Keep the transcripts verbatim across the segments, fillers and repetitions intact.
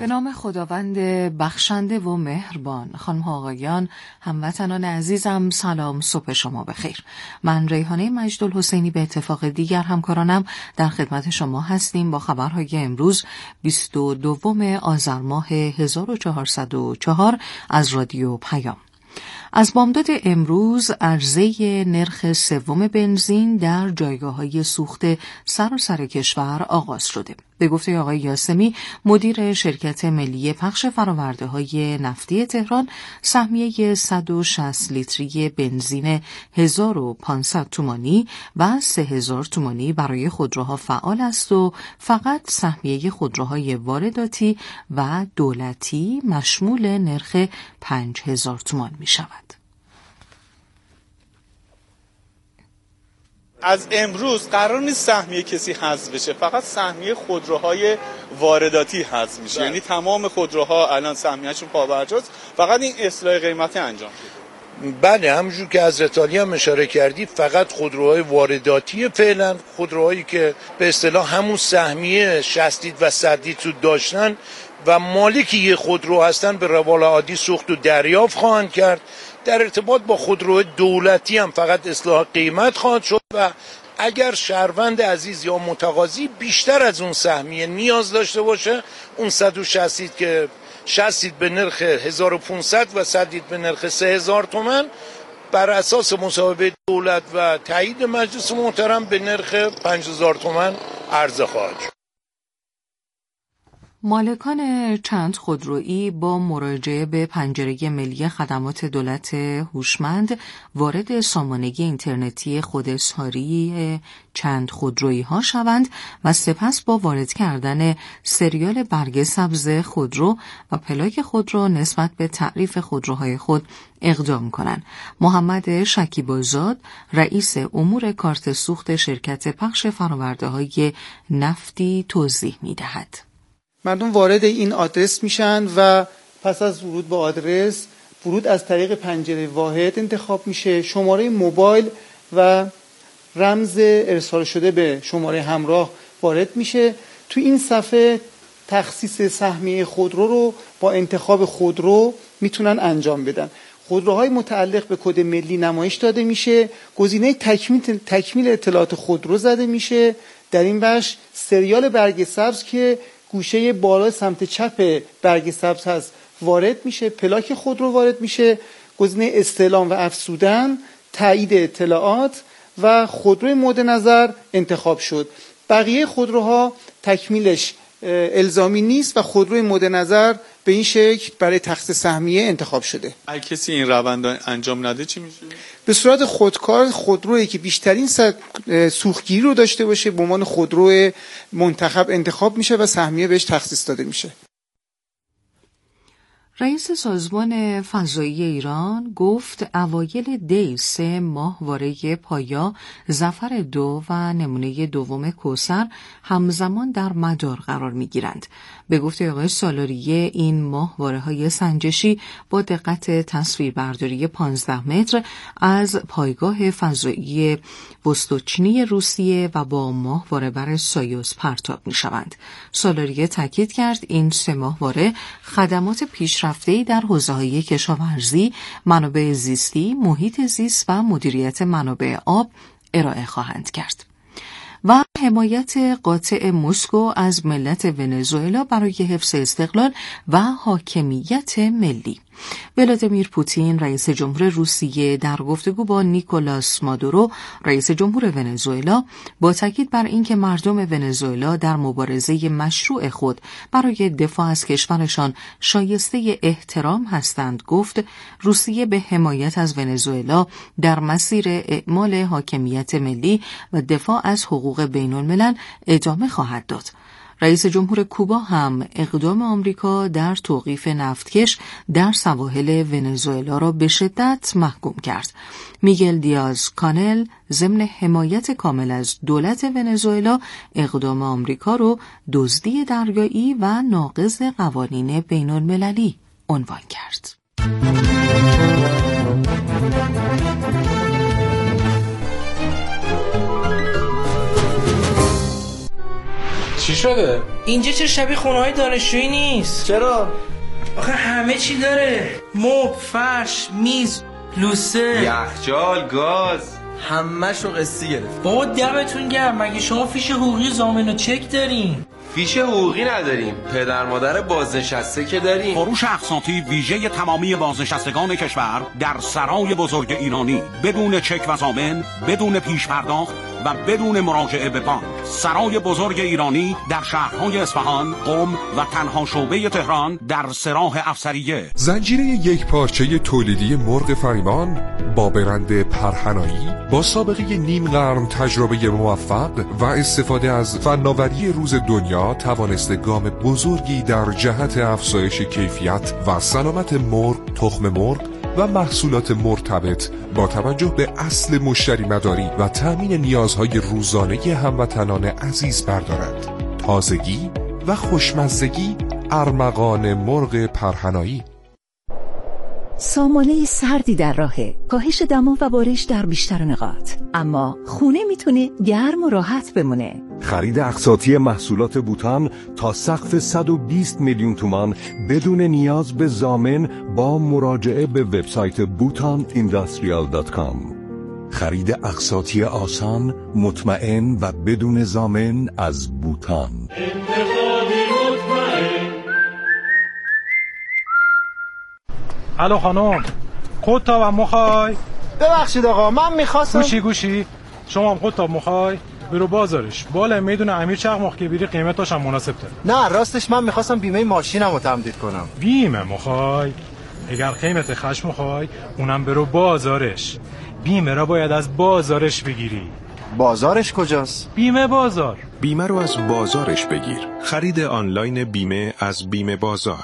نام خداوند بخشنده و مهربان. خانم ها آقایان، هموطنان عزیزم، سلام، صبح شما بخیر. من ریحانه مجدالحسینی به اتفاق دیگر همکارانم در خدمت شما هستیم با خبرهای امروز بیست و دوم آذر ماه هزار و چهارصد و چهار از رادیو پیام. از بامداد امروز عرضه نرخ سوم بنزین در جایگاه‌های سوخت سراسر کشور آغاز شده. به گفته آقای یاسمی، مدیر شرکت ملی پخش فرآورده‌های نفتی تهران، سهمیه صد و شصت لیتری بنزین هزار و پانصد تومانی و سه هزار تومانی برای خودروها فعال است و فقط سهمیه خودروهای وارداتی و دولتی مشمول نرخ پنج هزار تومان می شود. از امروز قرار نیست سهمیه کسی حذف بشه، فقط سهمیه خودروهای وارداتی حذف میشه. یعنی تمام خودروها الان سهمیه‌شون پابرجاست، فقط این اصلاح قیمتی انجام شده. بله، همونجور که از ایتالیا هم اشاره کردی، فقط خودروهای وارداتی فعلا، خودروهایی که به اصطلاح همون سهمیه شصت لیتر و صد لیتر داشتن و مالک یه خودرو هستن به روال عادی سوخت و دریافت خواهند کرد. در ارتباط با خودروهای دولتی هم فقط اصلاح قیمت خواهد شد و اگر شهروند عزیز یا متقاضی بیشتر از اون سهمیه نیاز داشته باشه، اون صد و شصت لیتر که شصت لیتر به نرخ هزار و پانصد و صد لیتر به نرخ سه هزار تومان بر اساس مصوبه دولت و تایید مجلس محترم به نرخ پنج هزار تومان عرضه خواهد شد. مالکان چند خودرویی با مراجعه به پنجره ملی خدمات دولت هوشمند وارد سامانه اینترنتی خوداظهاری چند خودرویی ها شوند و سپس با وارد کردن سریال برگ سبز خودرو و پلاک خودرو نسبت به تعریف خودروهای خود اقدام کنند. محمد شکیبازاد، رئیس امور کارت سوخت شرکت پخش فرآورده‌های نفتی توضیح می‌دهد. مردم وارد این آدرس میشن و پس از ورود به آدرس، ورود از طریق پنجره واحد انتخاب میشه. شماره موبایل و رمز ارسال شده به شماره همراه وارد میشه. تو این صفحه تخصیص سهمیه خودرو رو با انتخاب خودرو میتونن انجام بدن. خودروهای متعلق به کد ملی نمایش داده میشه. گزینه تکمیل تکمیل اطلاعات خودرو زده میشه. در این بخش سریال برگ سبز که گوشه بالا سمت چپ برگ سبز هست وارد میشه، پلاک خودرو وارد میشه، گزینه استعلام و افزودن، تایید اطلاعات و خودروی مورد نظر انتخاب شد. بقیه خودروها تکمیلش الزامی نیست و خودروی مورد نظر به این شکل برای تخصیص سهمیه انتخاب شده. اگه کسی این روند انجام نده چی میشه؟ به صورت خودکار خودرویی که بیشترین سوختگیری رو داشته باشه به عنوان خودرو منتخب انتخاب میشه و سهمیه بهش تخصیص داده میشه. رئیس سازمان فضایی ایران گفت اوایل دی سه ماهواره پایا، ظفر دو و نمونه دوم کوثر همزمان در مدار قرار می گیرند. به گفته آقای سالاریه، این ماهواره های سنجشی با دقت تصویربرداری پانزده متر از پایگاه فضایی وستوچنی روسیه و با ماهواره بر سایوس پرتاب می شوند. سالاریه تاکید کرد این سه ماهواره خدمات پیشرفته‌ای در حوزه‌های کشاورزی، منابع زیستی، محیط زیست و مدیریت منابع آب ارائه خواهند کرد. و حمایت قاطع مسکو از ملت ونزوئلا برای حفظ استقلال و حاکمیت ملی. ولادیمیر پوتین رئیس جمهور روسیه در گفتگو با نیکولاس مادورو رئیس جمهور ونزوئلا با تاکید بر اینکه مردم ونزوئلا در مبارزه مشروع خود برای دفاع از کشورشان شایسته احترام هستند گفت روسیه به حمایت از ونزوئلا در مسیر اعمال حاکمیت ملی و دفاع از حقوق بین الملل ادامه خواهد داد. رئیس جمهور کوبا هم اقدام آمریکا در توقیف نفتکش در سواحل ونزوئلا را به شدت محکوم کرد. میگل دیاز کانل ضمن حمایت کامل از دولت ونزوئلا اقدام آمریکا را دزدی دریایی و ناقض قوانین بین المللی عنوان کرد. چی شده؟ اینجا چه شبیه خونه‌های دانشجویی نیست؟ چرا؟ آخه همه چی داره. مبل، فرش، میز، لوسه، یخچال، گاز، همه‌شو قسطی گرفت. بابا دمتون گرم، مگه شما فیش حقوقی ضامن و چک دارین؟ فیش حقوقی نداریم، پدر مادر بازنشسته که داریم. فروش اقساطی ویژه تمامی بازنشستگان کشور در سرای بزرگ ایرانی بدون چک و ضامن، بدون پیش پرداخت و بدون مراجعه به بانک. سرای بزرگ ایرانی در شهرهای اصفهان، قم و تنها شعبه تهران در سراح افسریه. زنجیره یک پارچه تولیدی مرغ فریمان با برند پرهنایی با سابقه نیم قرن تجربه موفق و استفاده از فناوری روز دنیا توانسته گام بزرگی در جهت افزایش کیفیت و سلامت مرغ، تخم مرغ و محصولات مرتبط با توجه به اصل مشتری مداری و تامین نیازهای روزانه هموطنان عزیز بردارد. تازگی و خوشمزگی ارمغان مرغ پرهنایی. سامانه سردی در راهه، کاهش دما و بارش در بیشتر نقاط، اما خونه میتونه گرم و راحت بمونه. خرید اقساطی محصولات بوتان تا سقف صد و بیست میلیون تومان بدون نیاز به ضامن با مراجعه به وبسایت بوتان اینداستریال دات کام. خرید اقساطی آسان، مطمئن و بدون ضامن از بوتان. الو خانم، خودتاب هم مخوای؟ ببخشید آقا، من میخواستم. گوشی گوشی شما هم خودتاب مخوای؟ برو بازارش، بالا میدونه امیر چقدر که بیری قیمتاش هم مناسب تره. نه راستش من میخواستم بیمه ماشینم رو تمدید کنم. بیمه مخوای؟ اگر قیمت خشم مخوای اونم برو بازارش. بیمه را باید از بازارش بگیری. بازارش کجاست؟ بیمه بازار. بیمه رو از بازارش بگیر. خرید آنلاین بیمه از بیمه بازار.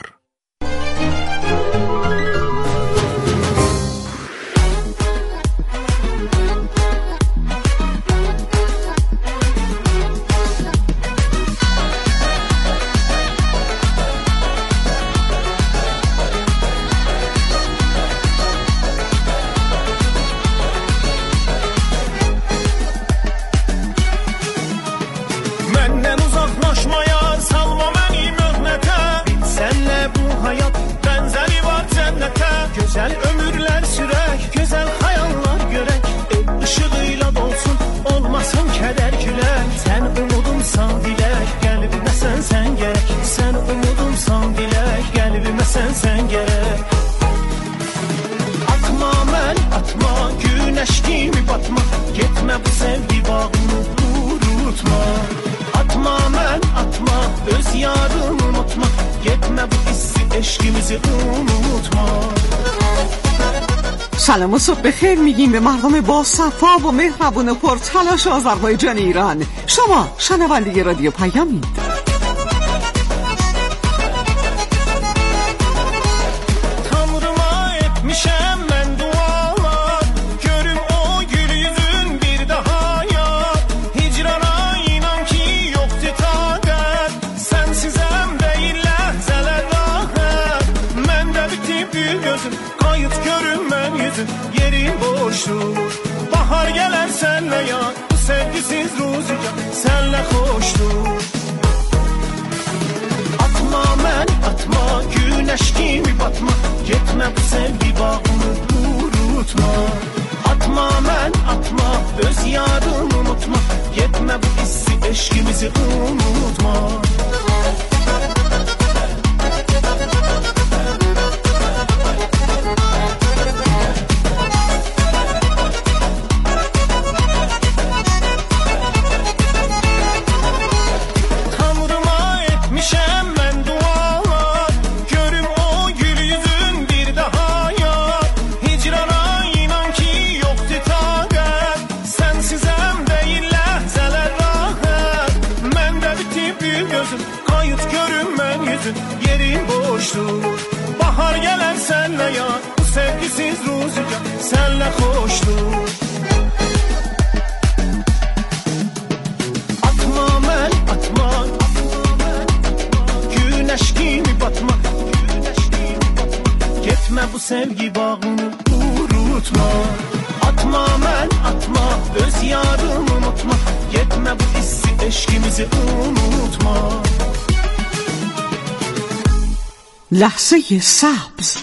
Güzel ömürler sürek, güzel hayaller görek. Işığıyla dolsun, olmasın keder gülek. Sen umudumsan dilek, kalbime sen sen gerek. Sen umudumsan dilek, kalbime sen sen gerek. Atma men, atma, güneş gibi batma. Gitme bu sevgi bağını unutma. Atma men, atma, öz yarını unutma. Gitme bu hissi, eşkimizi unutma. سلام و صبح بخیر میگیم به مردم با صفا و مهربون و پر تلاش آذربایجان ایران. شما شنونده رادیو پیامید. Tanrıma etmişem ben dualar, görüm o gül yüzün bir daha yar. Hicrana inan ki yoktu takat, sensizem değil lehzeler rahat. Ben de bitip gözüm, kayıt görünmem yüzüm, yerin boşluğu. Bahar gelen senle ya, bu sevgisiz rüzgar senle hoştur. Atma men, atma, güneş gibi batma. Gitme bu sevgi bağını unutma. Atma men, atma, öz yarını unutma. Gitme bu hissi, eşkimizi unutma. Bahar gelen senle ya, bu sevgisiz rüzgar senle hoştur. Atma men, atma, güneş gibi batma. Gitme bu sevgi bağını unutma. Atma men, atma, öz yarını unutma. Gitme bu hissi, eşkimizi unutma. لحظه سبز.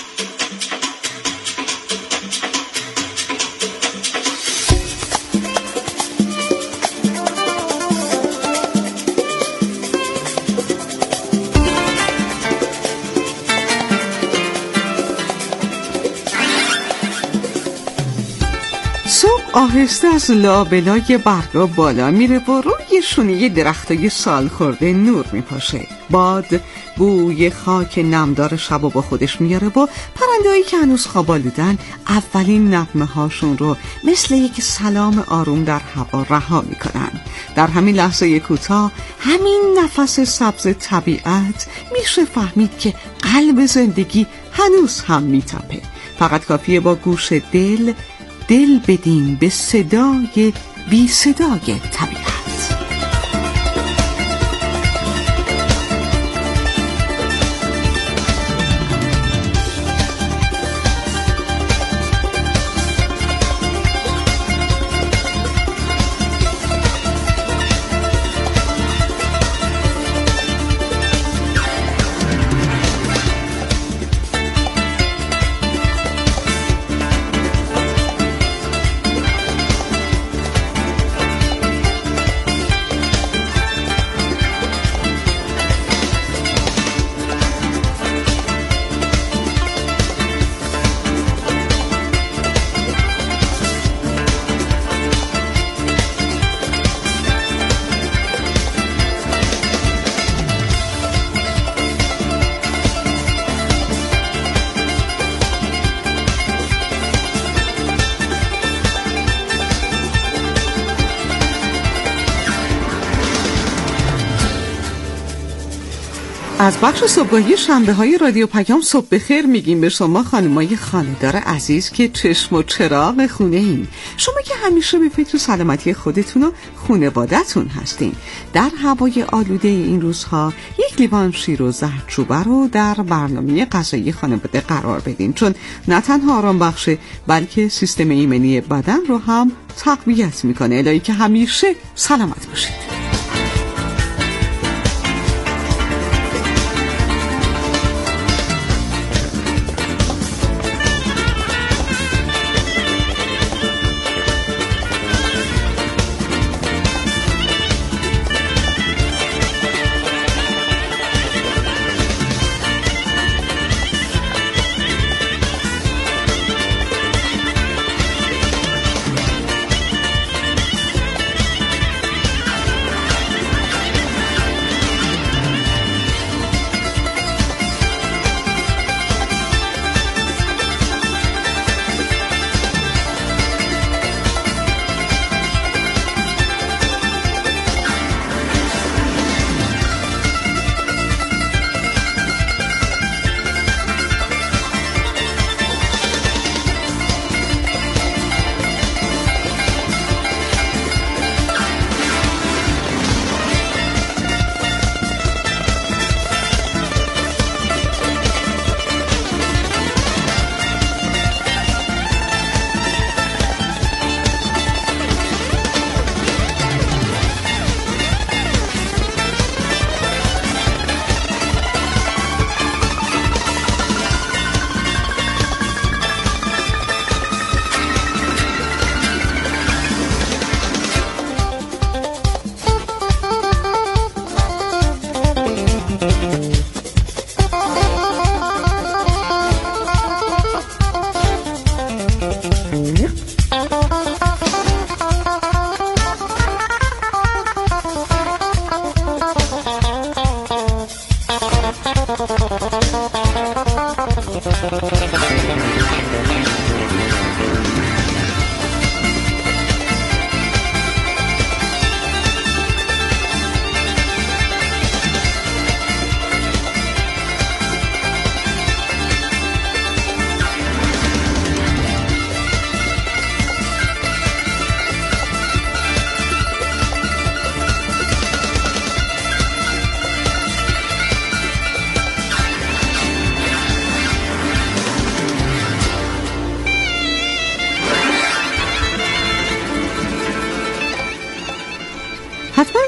آهسته از لابلای برگا بالا میره و روی شونه درختای سال خورده نور میپاشه. باد بوی خاک نمدار شب با خودش میاره و پرندهایی که هنوز خوابالودن اولین نغمه هاشون رو مثل یک سلام آروم در هوا رها میکنن. در همین لحظه کوتاه، همین نفس سبز طبیعت، میشه فهمید که قلب زندگی هنوز هم میتپه. فقط کافیه با گوش دل دل بدیم به صدای بی صدای طبیعت. از بخش صبحگاهی شنبه های رادیو پیام صبح بخیر میگیم به شما خانمای خانه‌دار عزیز که چشم و چراغ خونه این. شما که همیشه به فکر سلامتی خودتون و خانواده‌تون هستین. در هوای آلوده این روزها یک لیوان شیر و زردچوبه رو در برنامه غذایی خانواده قرار بدین، چون نه تنها آرام بخشه بلکه سیستم ایمنی بدن رو هم تقویت میکنه. الهی که همیشه سلامت باشید.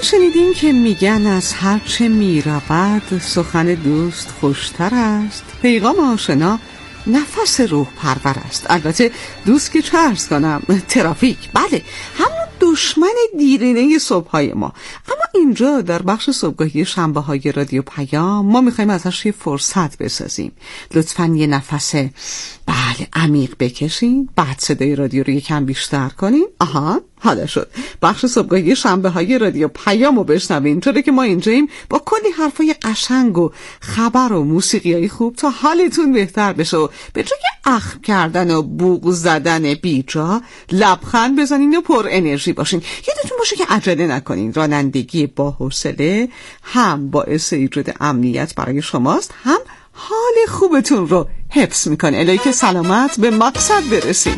شنیدیم که میگن از هر چه میرود سخن دوست خوشتر است، پیغام آشنا نفس روح پرور است. البته دوست که چه عرض کنم، ترافیک، بله همون دشمن دیرینه صبحهای ما. اما اینجا در بخش صبحگاهی شنبه های رادیو پیام ما میخوایم ازش یه فرصت بسازیم. لطفاً یه نفس بله عمیق بکشین، بعد صدای رادیو رو یکم بیشتر کنین. آها حالا شد. بخش صبحگاهی شنبه های رادیو پیام رو بشنوین، چرا که ما اینجاییم با کلی حرفای قشنگ و خبر و موسیقیای خوب تا حالتون بهتر بشه و به جای اخم کردن و بوق زدن بیجا لبخند بزنین و پر انرژی باشین. یادتون باشه که عجله نکنین. رانندگی با حوصله هم باعث ایجاد امنیت برای شماست، هم حال خوبتون رو حفظ میکنه، الهی که سلامت به مقصد برسید.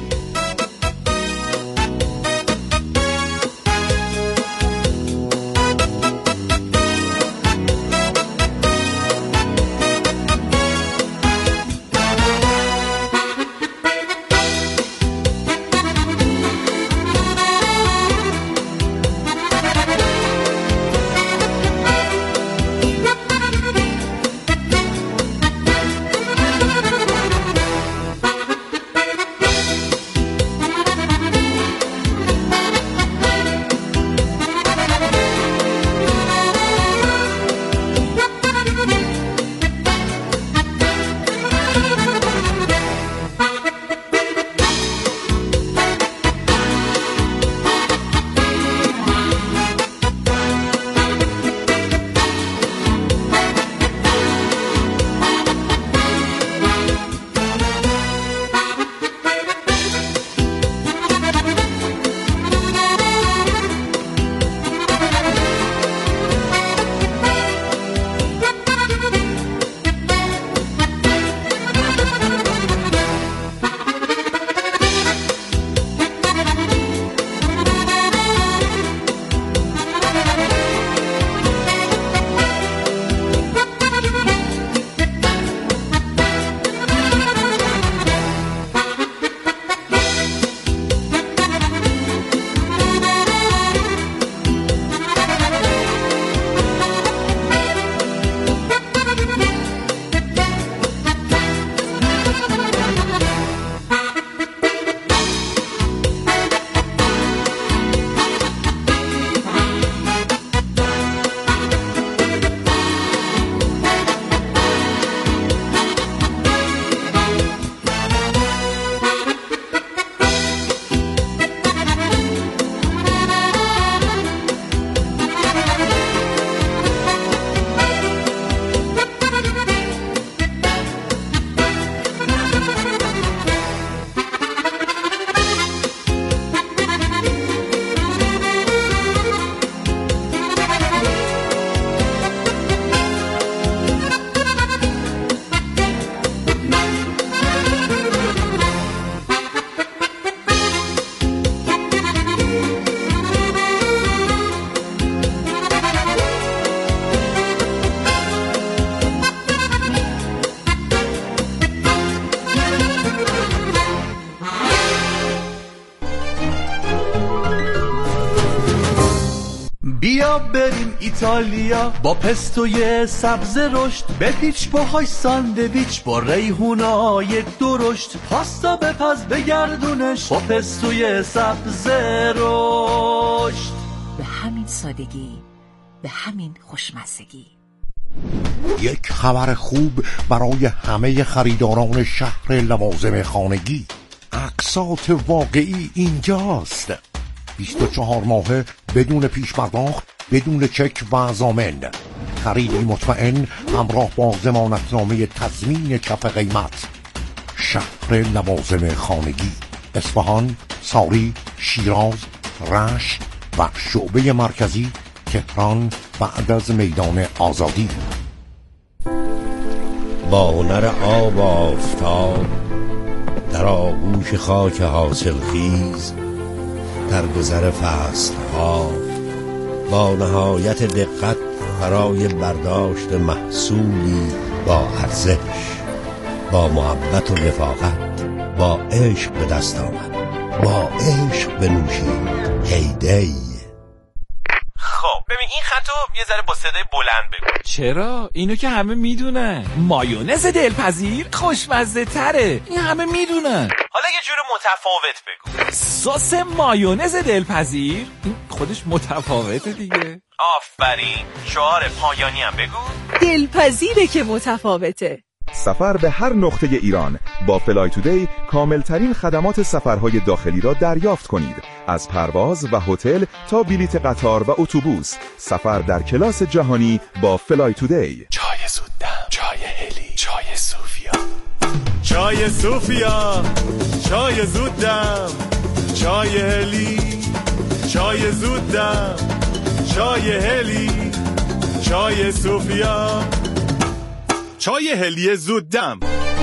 بیا بریم ایتالیا با پستوی سبز رشد، به پیچ پاهای ساندویچ با ریحونای درشت، پاستا بپز بگردونش با پستوی سبز رشد. به همین سادگی، به همین خوشمزگی. یک خبر خوب برای همه خریداران شهر لوازم خانگی. اقساط واقعی اینجاست. بیست و چهار ماهه بدون پیش پرداخت، بدون چک و ضامن. خریدی مطمئن همراه با ضمانتنامه تضمین کف قیمت. شهر لوازم خانگی، اصفهان، ساری، شیراز، رشت و شعبه مرکزی تهران بعد از میدان آزادی. با هنر آب و آفتاب در آغوش خاک حاصل خیز، در گذر فصل ها با نهایت دقت برای برداشت محصولی با ارزش، با محبت و رفاقت، با عشق به دست آمد. با عشق بنوشید هیدی. خب ببین این ذره با صدای بلند بگو. چرا؟ اینو که همه میدونن. مایونز دلپذیر خوشمزه تره. این همه میدونن. حالا یه جور متفاوت بگو. سس مایونز دلپذیر این خودش متفاوته دیگه. آفرین. شعار پایانی هم بگو. دلپذیره که متفاوته. سفر به هر نقطه ایران با فلای تودی کاملترین خدمات سفرهای داخلی را دریافت کنید. از پرواز و هتل تا بلیت قطار و اتوبوس، سفر در کلاس جهانی با فلای تودی. چای زودم، چای هلی، چای صوفیا. چای صوفیا، چای زودم، چای هلی، چای زودم، چای هلی، چای صوفیا. چای هلی زود دم.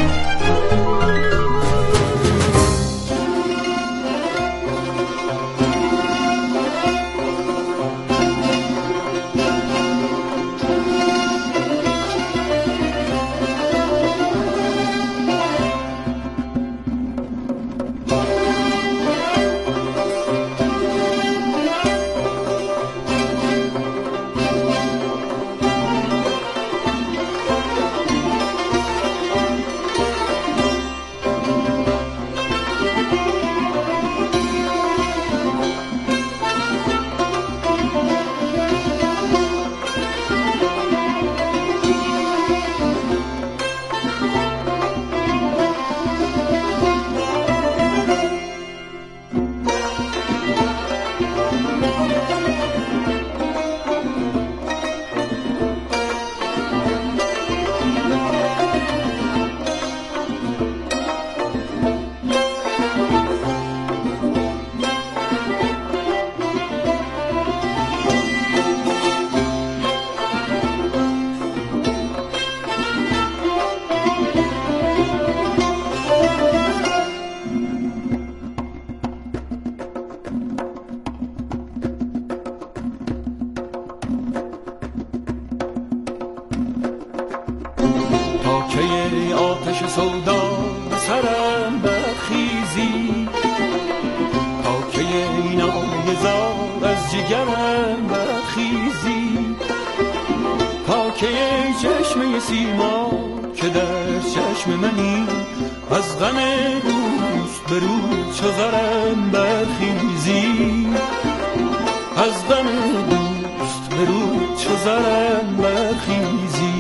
آتش سودا به سرم برخیزی، تا که این آی زار از جگرم برخیزی، تا که چشم سیما که در چشم منی، از غم دوست به رو چذرم برخیزی، از غم دوست به رو چذرم برخیزی.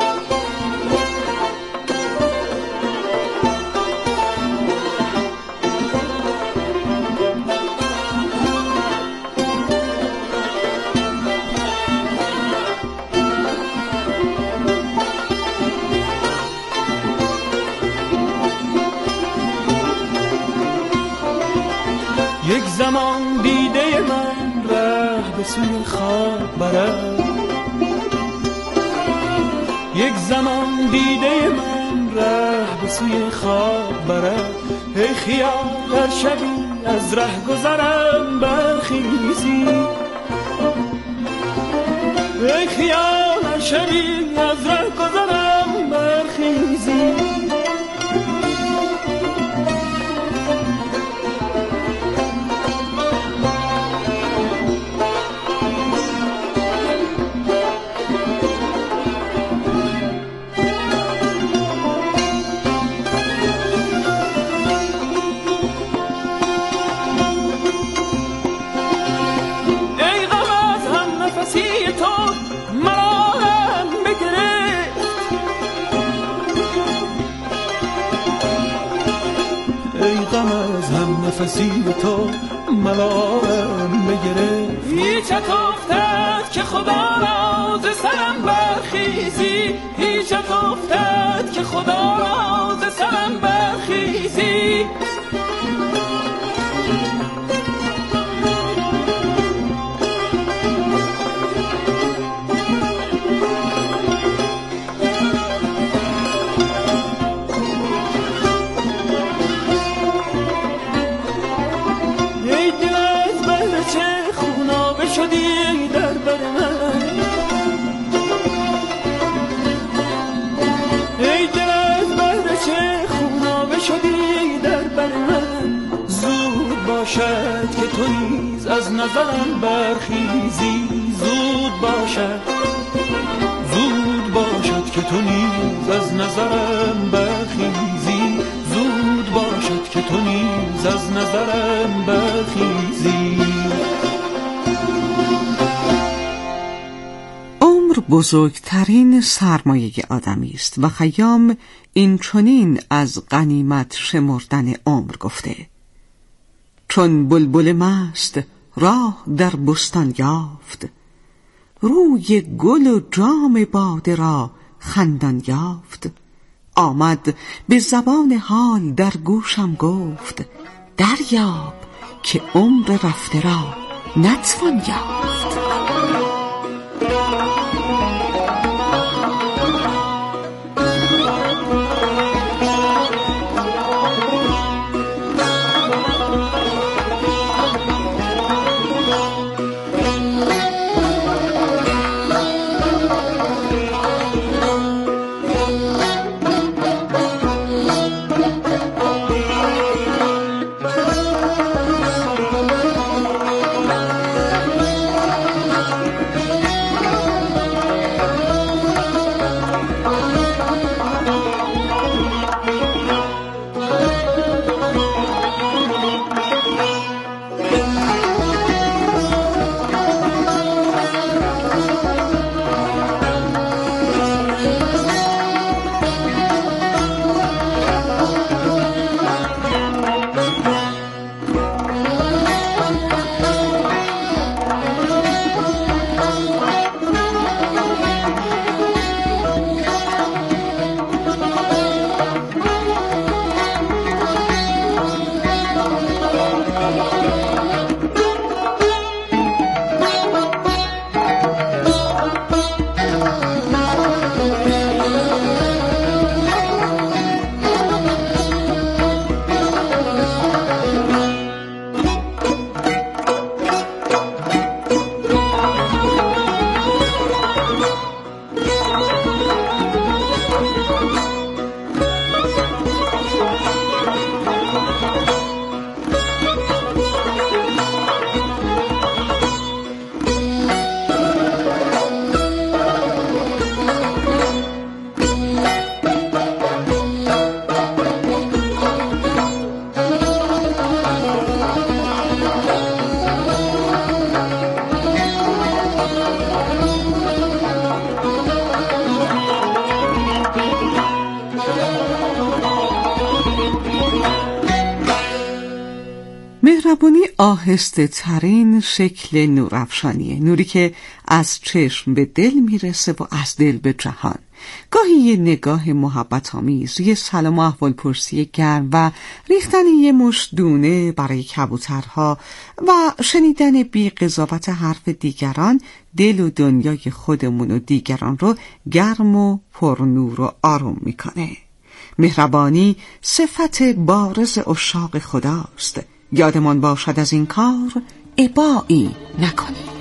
یک زمان دیده من ره به سوی خواب برد، یک زمان دیده من ره به سوی خواب برد. ای خیال هر شبی از ره گذرم برخیزی، ای خیال هر شبی از ره گذرم برخیزی. نفسی تو ملارم بگرفت، هیچت افتد که خدا را ز سرم برخیزی، هیچت افتد که خدا را ز سرم برخیزی. شدی در بر من، ای دل از بهر چه خونابه شدی در بر من. زود باشد که تو نیز از نظرم برخیزی، زود زود باشد زود باشد که تو نیز از نظرم برخیزی زود باشد که تو نیز از نظرم برخیزی. عمر بزرگترین سرمایه آدمی است و خیام این چنین از غنیمت شمردن عمر گفته: چون بلبل مست راه در بستان یافت روی گل و جام باده را خندان یافت آمد به زبان حال در گوشم گفت دریاب که عمر رفته را نتوان یافت. مهربانی آهسته ترین شکل نورافشانیه، نوری که از چشم به دل میرسه و از دل به جهان. گاهی یه نگاه محبت آمیز، یه سلام و احوال پرسی گرم و ریختن یه مشت دونه برای کبوترها و شنیدن بی قضاوت حرف دیگران دل و دنیای خودمون و دیگران رو گرم و پرنور و آروم میکنه. مهربانی صفت بارز عشاق خداست. یادمان باشد از این کار ابایی نکنید.